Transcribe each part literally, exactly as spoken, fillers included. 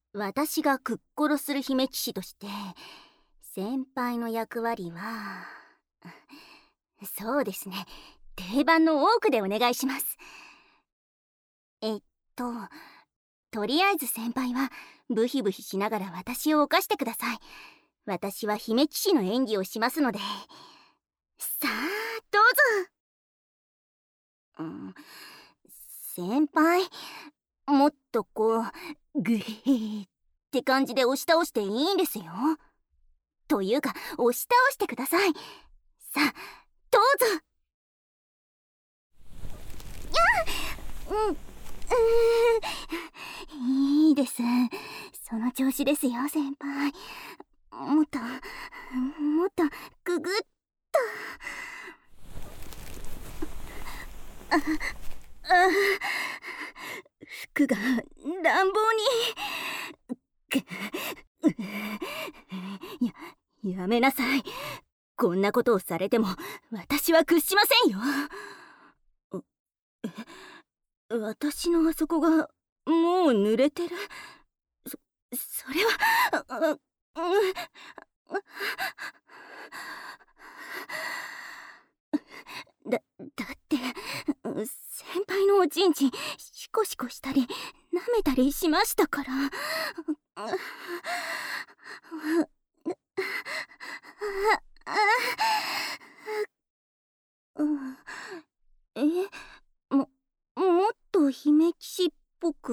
私がクッコロする姫騎士として先輩の役割は、そうですね、定番の多くでお願いします。えっととりあえず先輩はブヒブヒしながら私を犯してください。私は姫騎士の演技をしますので、さあどうぞ。うん、先輩、もっとこうグヘーって感じで押し倒していいんですよ。というか押し倒してください。さあどうぞ。やっ、うん、うーん、いいです、その調子ですよ先輩。もっともっとググッと。ああ、服が乱暴に。ややめなさい。こんなことをされても私は屈しませんよ。え、私のあそこがもう濡れてる。そそれはううだだって先輩のおちんちんシコシコしたり舐めたりしましたから。え、ももっと姫騎士っぽく。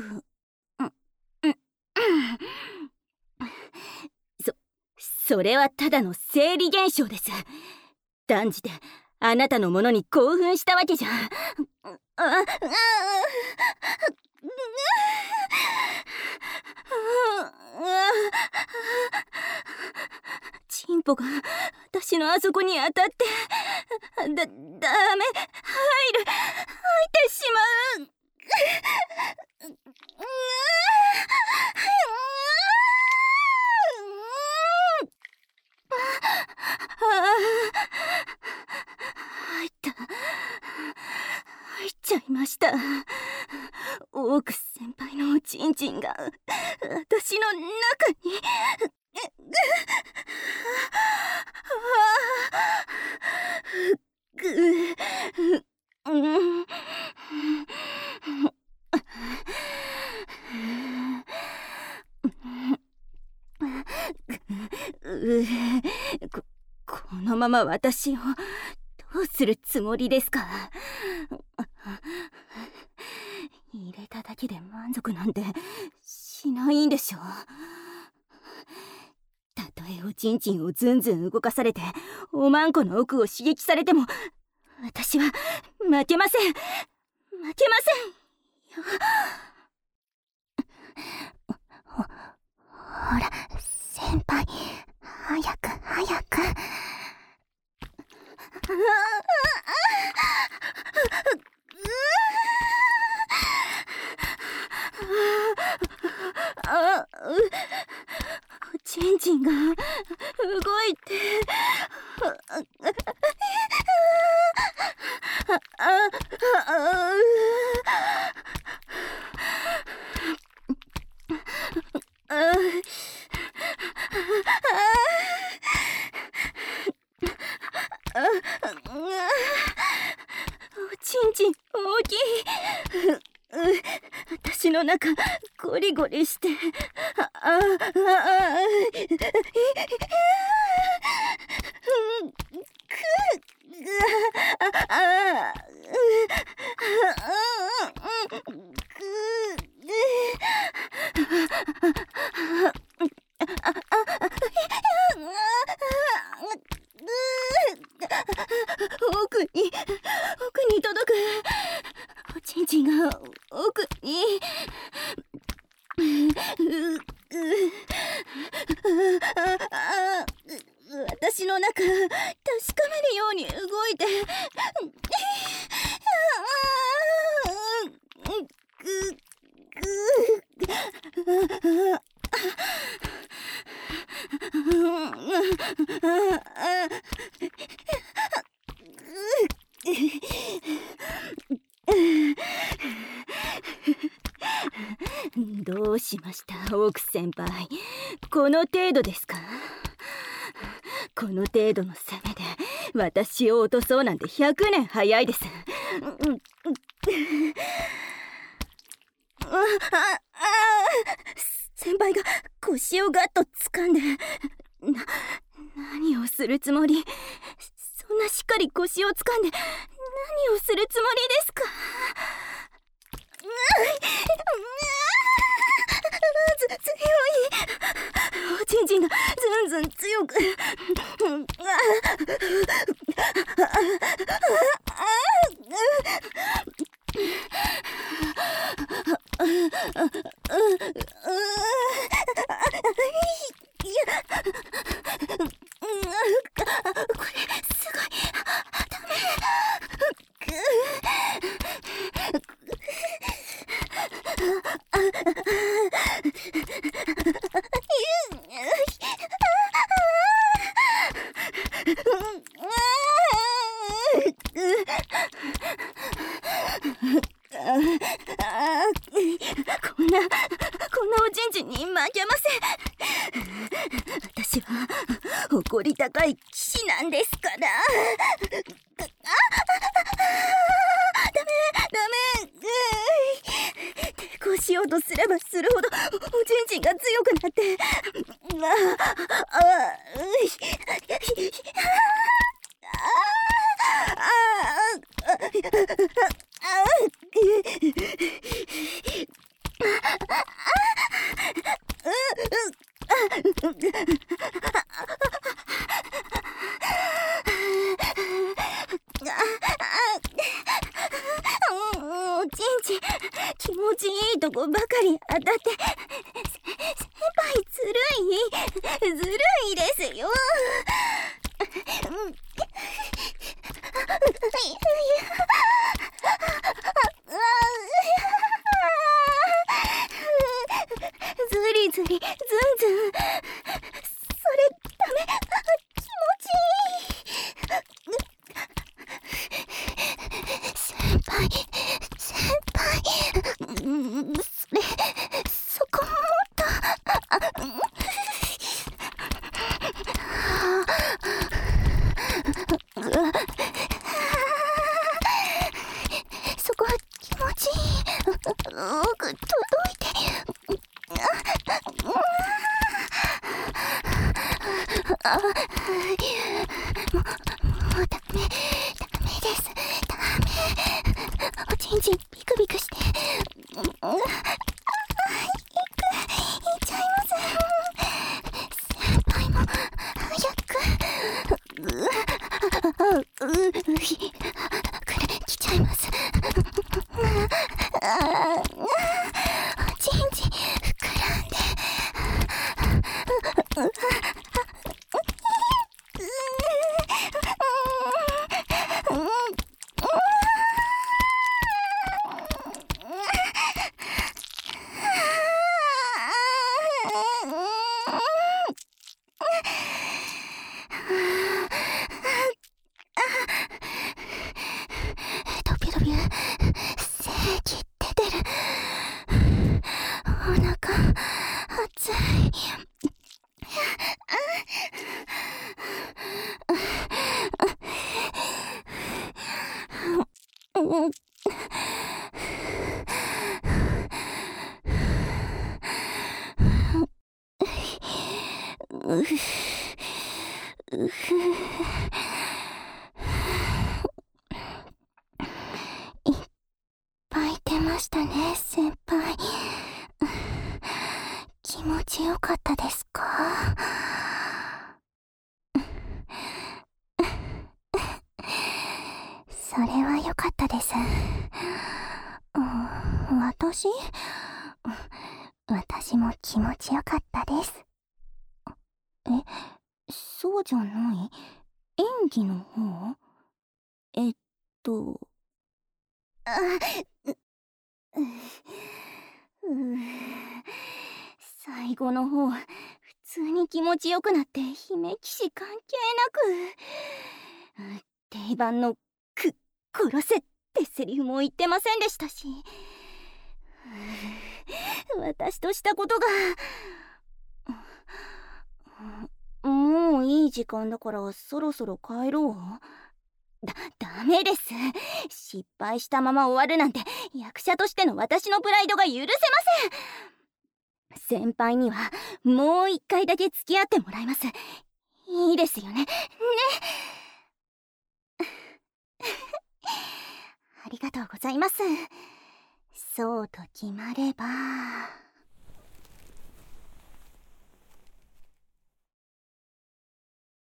そそれはただの生理現象です。断じてあなたのものに興奮したわけじゃ。ああチンポが私のあそこに当たって、だ、ダメ、入る、入ってしまう。入った入っちゃいました。オークス先輩のおちんちんが私の中に。こ、このまま私をどうするつもりですか。入れただけで満足なんてしないんでしょ。たとえおちんちんをずんずん動かされておまんこの奥を刺激されても私は負けません負けませんよ。ほ、ほら先輩、早く早く。あ、おちんちんが動いて。おちんちん大きい。私の中ゴリゴリして。あああ奥に奥に届く。おちんちんが奥に。私の中確かめるように動いて。どうしました、オーク先輩。この程度ですか？この程度の攻めで私を落とそうなんてひゃくねん早いです。ああ先輩が腰をガッと掴んで、な、何をするつもり？そんなしっかり腰を掴んで何をするつもりですか？ず強い。おちんちんがずんずん強く。これすごい。ダメ。こんなこんなおちんちんに負けません。私は誇り高い騎士なんですから。ダメダメ。抵抗しようとすればするほどおちんちんが強くなって、ああういおちんちん気持ちいいとこばかり当たって、先輩ずるいずるいですよ。ずりずりずんずん、それダメ。気持ちいい。先輩先輩、それそこもっと。そこ気持ちいい。奥届いて。あ、もう、もうダメ、ダメです。ダメ。おちんちんビクビクして。あ、いく、いっちゃいます。先輩も早く。う、う、う、これ来ちゃいます。あ、おちんちん膨らんで。ドビドビ精液出てる。お腹熱い。うん、うふうふいっぱい出ましたね、先輩。気持ちよかったですか？それはよかったです。うん、私？私も気持ちよかったです。え、そうじゃない？演技の方？えっと、あ、う、う、う、最後の方、普通に気持ちよくなって姫騎士関係なく、定番のく、殺せってセリフも言ってませんでしたし、 私としたことが。もういい時間だからそろそろ帰ろう。だ、ダメです。失敗したまま終わるなんて役者としての私のプライドが許せません。先輩にはもう一回だけ付き合ってもらいます。いいですよね。ね。ありがとうございます。そうと決まれば。